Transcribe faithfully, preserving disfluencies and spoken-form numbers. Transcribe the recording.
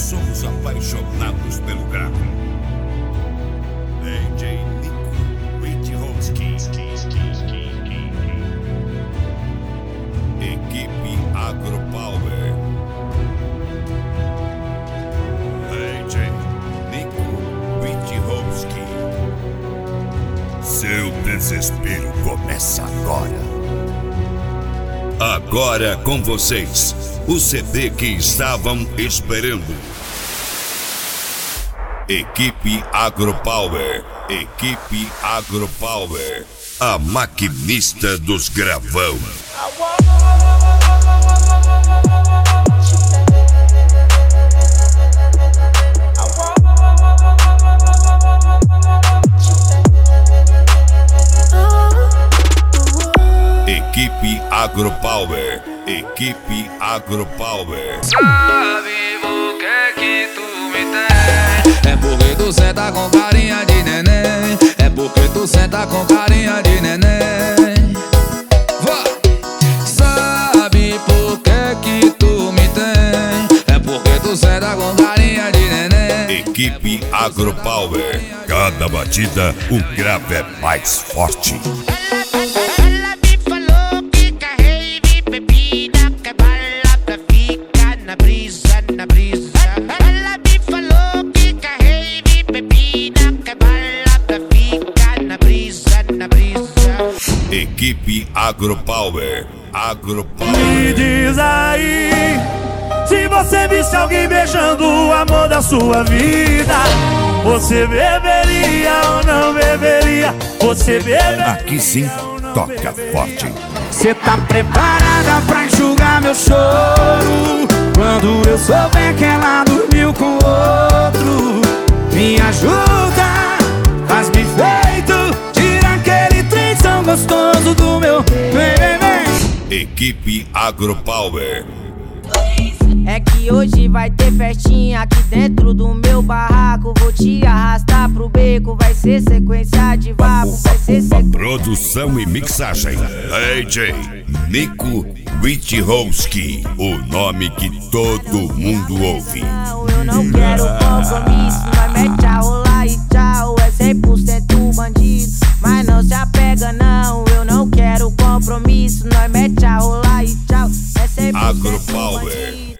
somos apaixonados pelo gravo. D J Nico Witkowski. Equipe Agropower. D J Nico Witkowski. Seu desespero começa agora. Agora com vocês, o C D que estavam esperando. Equipe Agropower. Equipe Agropower. A maquinista dos gravão. Equipe Agropower. Equipe Agropower. Sabe por que que tu me tem? É porque tu senta com carinha de neném. É porque tu senta com carinha de neném. Vá! Sabe por que que tu me tem? É porque tu senta com carinha de neném. Equipe Agropower. Cada batida, o grave é mais forte. Equipe Agropower. Agropower. Me diz aí, se você visse alguém beijando o amor da sua vida, você beberia ou não beberia? Você beberia? Aqui sim, toca forte. Cê tá preparada pra enxugar meu choro quando eu souber que ela dormiu com outro? Me ajuda, faz-me feito, tira aquele trem tão gostoso do meu vem, vem, vem. Equipe Agropower. É que hoje vai ter festinha aqui dentro do meu barraco. Vou te arrastar pro beco, vai ser sequência de vapo, vai ser sequência. Produção e mixagem D J Nico Witkowski, o nome que todo mundo ouve. Eu não quero compromisso, nós mete a rolar e tchau. É cem por cento bandido, mas não se apega não. Eu não quero compromisso, nós mete a rolar e tchau. É cem por cento Agropower. bandido.